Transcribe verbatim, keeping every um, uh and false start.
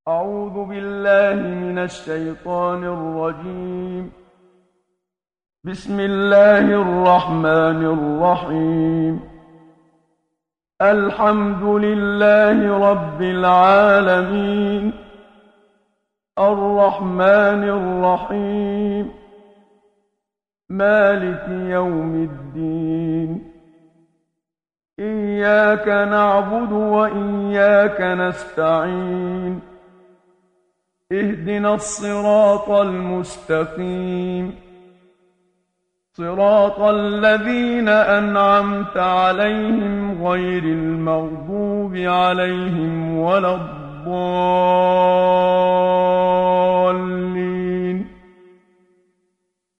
أعوذ بالله من الشيطان الرجيم. بسم الله الرحمن الرحيم. الحمد لله رب العالمين، الرحمن الرحيم، مالك يوم الدين. إياك نعبد وإياك نستعين. اهدنا الصراط المستقيم، صراط الذين أنعمت عليهم غير المغضوب عليهم ولا الضالين. عليهم ولا الضالين